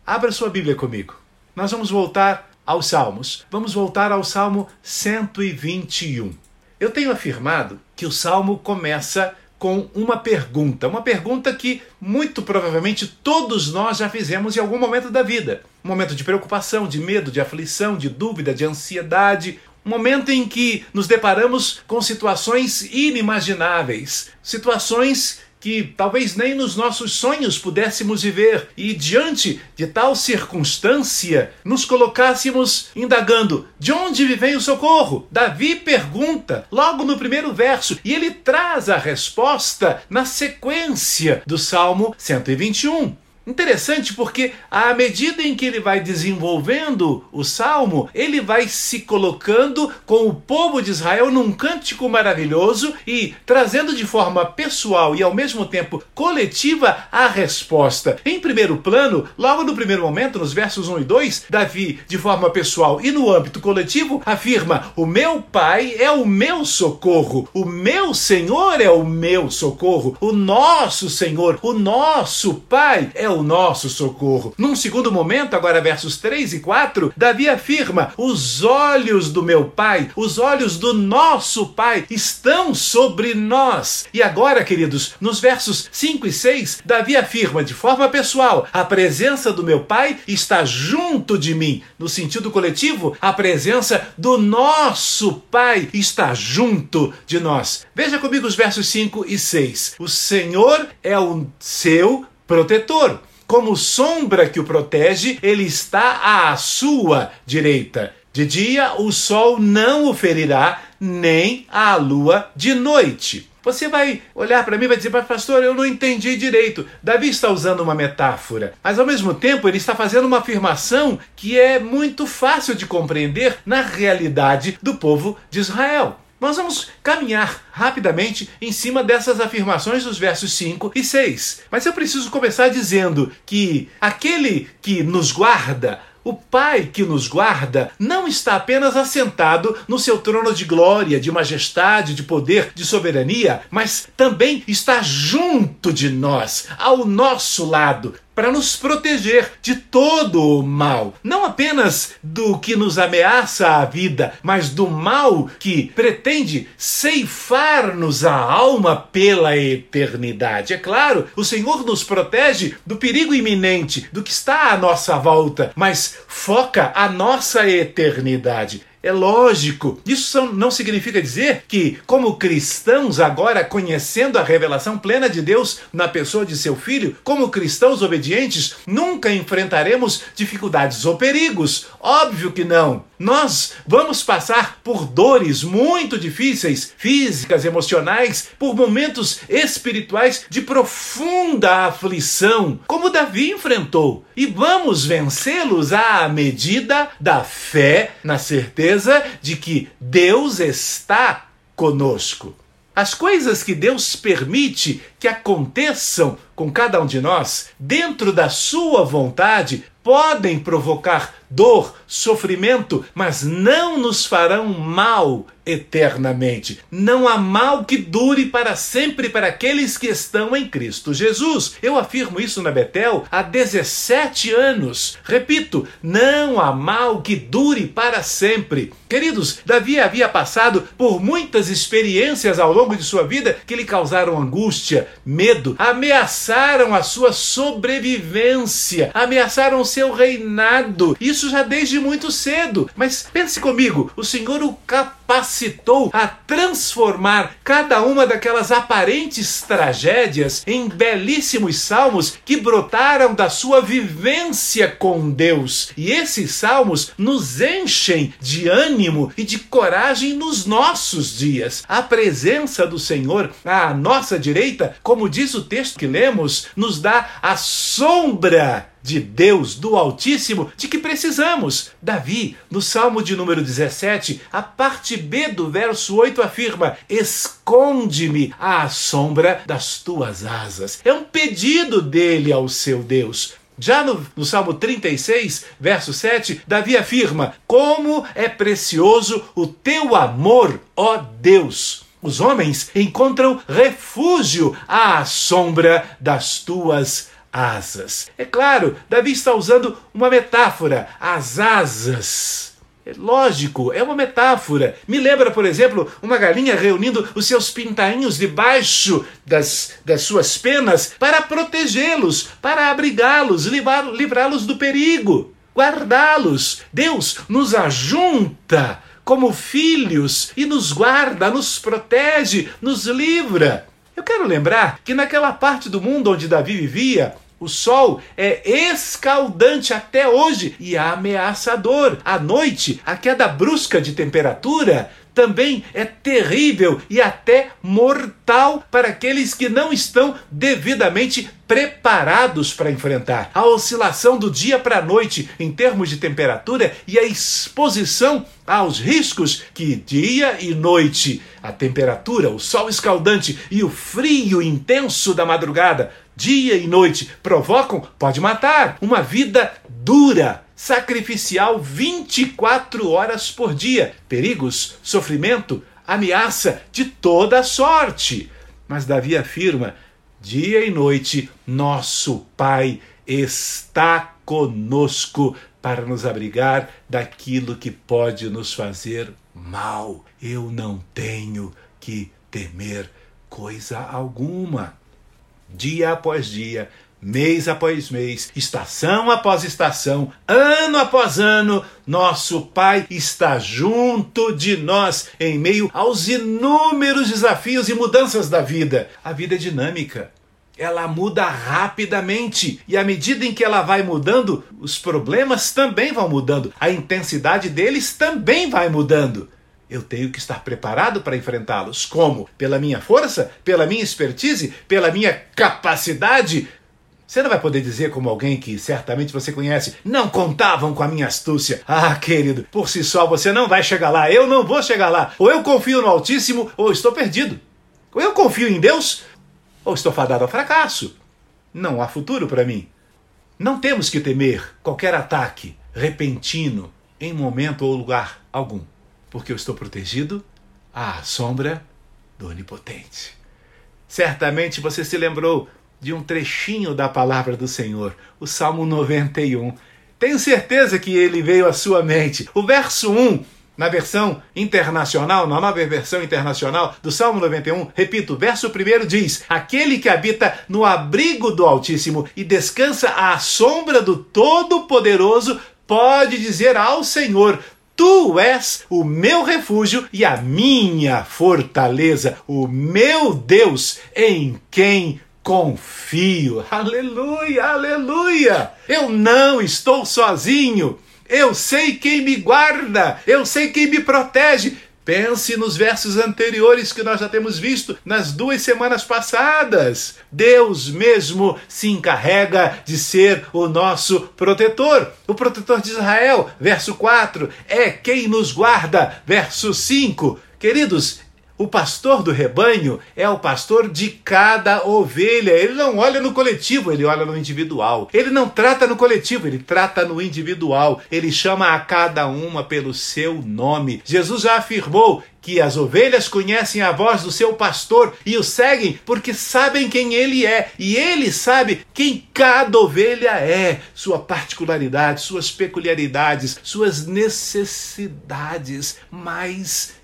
Abra sua Bíblia comigo. Nós vamos voltar aos Salmos. Vamos voltar ao Salmo 121. Eu tenho afirmado que o Salmo começa com uma pergunta que muito provavelmente todos nós já fizemos em algum momento da vida. Um momento de preocupação, de medo, de aflição, de dúvida, de ansiedade. Um momento em que nos deparamos com situações inimagináveis, situações que talvez nem nos nossos sonhos pudéssemos viver, e diante de tal circunstância nos colocássemos indagando: de onde me vem o socorro? Davi pergunta logo no primeiro verso, e ele traz a resposta na sequência do Salmo 121. Interessante, porque à medida em que ele vai desenvolvendo o Salmo, ele vai se colocando com o povo de Israel num cântico maravilhoso e trazendo de forma pessoal e ao mesmo tempo coletiva a resposta. Em primeiro plano, logo no primeiro momento, nos versos 1 e 2, Davi, de forma pessoal e no âmbito coletivo, afirma: o meu Pai é o meu socorro, o meu Senhor é o meu socorro, o nosso Senhor, o nosso Pai é o nosso socorro. Num segundo momento, agora versos 3 e 4, Davi afirma: os olhos do meu Pai, os olhos do nosso Pai estão sobre nós. E agora, queridos, nos versos 5 e 6, Davi afirma de forma pessoal: a presença do meu Pai está junto de mim. No sentido coletivo, a presença do nosso Pai está junto de nós. Veja comigo os versos 5 e 6. O Senhor é o seu protetor. Como sombra que o protege, ele está à sua direita. De dia o sol não o ferirá, nem a lua de noite. Você vai olhar para mim e vai dizer: mas pastor, eu não entendi direito. Davi está usando uma metáfora, mas ao mesmo tempo ele está fazendo uma afirmação que é muito fácil de compreender na realidade do povo de Israel. Nós vamos caminhar rapidamente em cima dessas afirmações dos versos 5 e 6. Mas eu preciso começar dizendo que aquele que nos guarda, o Pai que nos guarda, não está apenas assentado no seu trono de glória, de majestade, de poder, de soberania, mas também está junto de nós, ao nosso lado, para nos proteger de todo o mal. Não apenas do que nos ameaça a vida, mas do mal que pretende ceifar-nos a alma pela eternidade. É claro, o Senhor nos protege do perigo iminente, do que está à nossa volta, mas foca a nossa eternidade. É lógico, isso não significa dizer que, como cristãos agora conhecendo a revelação plena de Deus na pessoa de seu Filho, como cristãos obedientes, nunca enfrentaremos dificuldades ou perigos. Óbvio que não. Nós vamos passar por dores muito difíceis, físicas, emocionais, por momentos espirituais de profunda aflição, como Davi enfrentou. E vamos vencê-los à medida da fé, na certeza de que Deus está conosco. As coisas que Deus permite que aconteçam com cada um de nós, dentro da sua vontade, podem provocar dor, sofrimento, mas não nos farão mal eternamente. Não há mal que dure para sempre para aqueles que estão em Cristo Jesus. Eu afirmo isso na Betel há 17 anos. Repito, não há mal que dure para sempre. Queridos, Davi havia passado por muitas experiências ao longo de sua vida que lhe causaram angústia, medo, ameaçaram a sua sobrevivência, ameaçaram o seu reinado. Isso já desde muito cedo. Mas pense comigo, o Senhor o capacitou a transformar cada uma daquelas aparentes tragédias em belíssimos salmos que brotaram da sua vivência com Deus. E esses salmos nos enchem de ânimo e de coragem nos nossos dias. A presença do Senhor à nossa direita, como diz o texto que lemos, nos dá a sombra de Deus, do Altíssimo, de que precisamos. Davi, no Salmo de número 17, a parte B do verso 8 afirma: esconde-me à sombra das tuas asas. É um pedido dele ao seu Deus. Já no Salmo 36, verso 7, Davi afirma: como é precioso o teu amor, ó Deus! Os homens encontram refúgio à sombra das tuas asas. É claro, Davi está usando uma metáfora, as asas. É lógico, é uma metáfora. Me lembra, por exemplo, uma galinha reunindo os seus pintainhos debaixo das suas penas para protegê-los, para abrigá-los, livrá-los do perigo, guardá-los. Deus nos ajunta como filhos e nos guarda, nos protege, nos livra. Eu quero lembrar que naquela parte do mundo onde Davi vivia, o sol é escaldante até hoje e ameaçador. À noite, a queda brusca de temperatura também é terrível e até mortal para aqueles que não estão devidamente preparados para enfrentar. A oscilação do dia para a noite em termos de temperatura e a exposição aos riscos que dia e noite, a temperatura, o sol escaldante e o frio intenso da madrugada, dia e noite, provocam, pode matar, uma vida dura, sacrificial 24 horas por dia. Perigos, sofrimento, ameaça de toda sorte. Mas Davi afirma, dia e noite, nosso Pai está conosco para nos abrigar daquilo que pode nos fazer mal. Eu não tenho que temer coisa alguma. Dia após dia, mês após mês, estação após estação, ano após ano, nosso Pai está junto de nós em meio aos inúmeros desafios e mudanças da vida. A vida é dinâmica. Ela muda rapidamente e à medida em que ela vai mudando, os problemas também vão mudando. A intensidade deles também vai mudando. Eu tenho que estar preparado para enfrentá-los. Como? Pela minha força? Pela minha expertise? Pela minha capacidade? Você não vai poder dizer como alguém que certamente você conhece, não contavam com a minha astúcia. Ah, querido, por si só você não vai chegar lá, eu não vou chegar lá. Ou eu confio no Altíssimo, ou estou perdido. Ou eu confio em Deus, ou estou fadado ao fracasso. Não há futuro para mim. Não temos que temer qualquer ataque repentino em momento ou lugar algum, porque eu estou protegido à sombra do Onipotente. Certamente você se lembrou de um trechinho da palavra do Senhor, o Salmo 91. Tenho certeza que ele veio à sua mente. O verso 1, na versão internacional, na nova versão internacional do Salmo 91, repito, o verso 1 diz: aquele que habita no abrigo do Altíssimo e descansa à sombra do Todo-Poderoso pode dizer ao Senhor: Tu és o meu refúgio e a minha fortaleza, o meu Deus em quem confio. Aleluia, aleluia! Eu não estou sozinho. Eu sei quem me guarda. Eu sei quem me protege. Pense nos versos anteriores que nós já temos visto nas 2 semanas passadas. Deus mesmo se encarrega de ser o nosso protetor. O protetor de Israel, verso 4, é quem nos guarda, verso 5. Queridos, o pastor do rebanho é o pastor de cada ovelha. Ele não olha no coletivo, ele olha no individual. Ele não trata no coletivo, ele trata no individual. Ele chama a cada uma pelo seu nome. Jesus já afirmou que as ovelhas conhecem a voz do seu pastor e o seguem porque sabem quem ele é. E ele sabe quem cada ovelha é, sua particularidade, suas peculiaridades, suas necessidades mais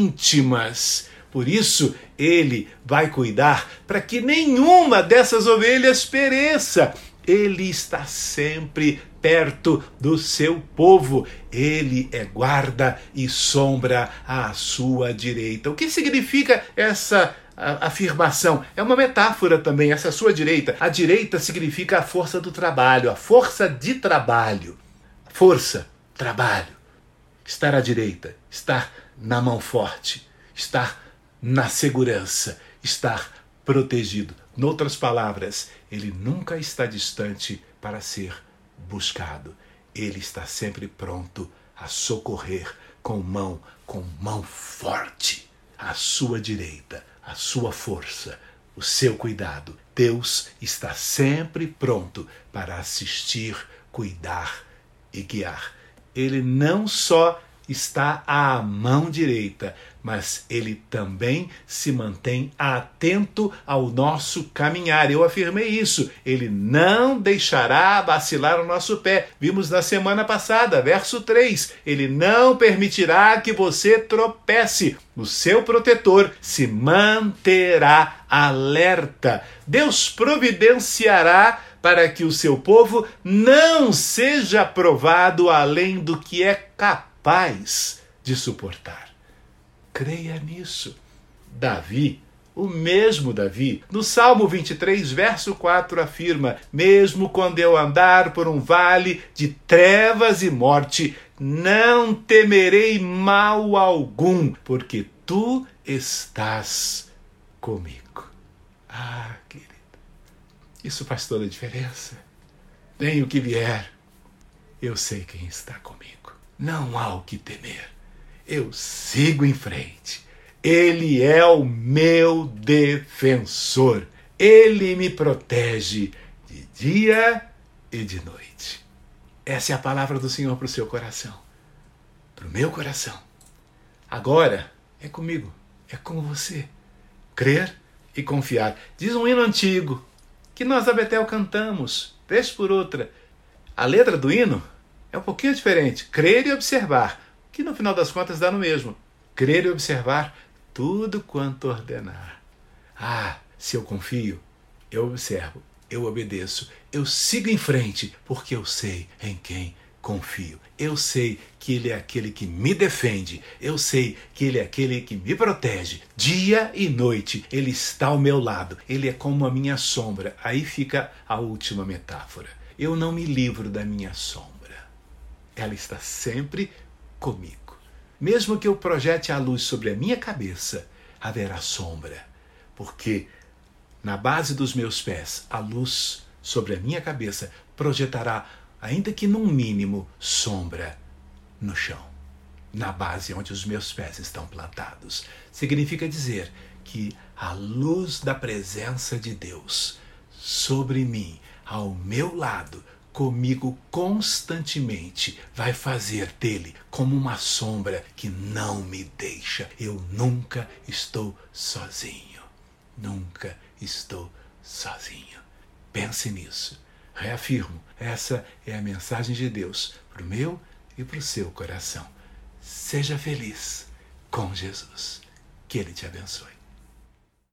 íntimas. Por isso, ele vai cuidar para que nenhuma dessas ovelhas pereça. Ele está sempre perto do seu povo. Ele é guarda e sombra à sua direita. O que significa essa afirmação? É uma metáfora também, essa sua direita. A direita significa a força do trabalho, a força de trabalho. Força, trabalho. Estar à direita, estar na mão forte, estar na segurança, estar protegido. Noutras palavras, ele nunca está distante para ser buscado. Ele está sempre pronto a socorrer com mão forte, à sua direita, a sua força, o seu cuidado. Deus está sempre pronto para assistir, cuidar e guiar. Ele não só está à mão direita, mas Ele também se mantém atento ao nosso caminhar. Eu afirmei isso. Ele não deixará vacilar o nosso pé. Vimos na semana passada, verso 3. Ele não permitirá que você tropece. O seu protetor se manterá alerta. Deus providenciará para que o seu povo não seja provado além do que é capaz de suportar. Creia nisso. Davi, o mesmo Davi, no Salmo 23, verso 4, afirma: mesmo quando eu andar por um vale de trevas e morte, não temerei mal algum, porque tu estás comigo. Ah, querido, isso faz toda a diferença. Venha o que vier, eu sei quem está comigo. Não há o que temer. Eu sigo em frente. Ele é o meu defensor. Ele me protege de dia e de noite. Essa é a palavra do Senhor para o seu coração, para o meu coração. Agora é comigo, é com você. Crer e confiar. Diz um hino antigo que nós da Betel cantamos, vez por outra. A letra do hino é um pouquinho diferente. Crer e observar, que no final das contas dá no mesmo. Crer e observar tudo quanto ordenar. Ah, se eu confio, eu observo, eu obedeço, eu sigo em frente, porque eu sei em quem confio. Eu sei que Ele é aquele que me defende. Eu sei que Ele é aquele que me protege. Dia e noite, Ele está ao meu lado. Ele é como a minha sombra. Aí fica a última metáfora. Eu não me livro da minha sombra. Ela está sempre comigo. Mesmo que eu projete a luz sobre a minha cabeça, haverá sombra, porque na base dos meus pés, a luz sobre a minha cabeça projetará, ainda que num mínimo, sombra no chão, na base onde os meus pés estão plantados. Significa dizer que a luz da presença de Deus sobre mim, ao meu lado, comigo constantemente, vai fazer dele como uma sombra que não me deixa. Eu nunca estou sozinho. Nunca estou sozinho. Pense nisso. Reafirmo, essa é a mensagem de Deus para o meu e para o seu coração. Seja feliz com Jesus. Que Ele te abençoe.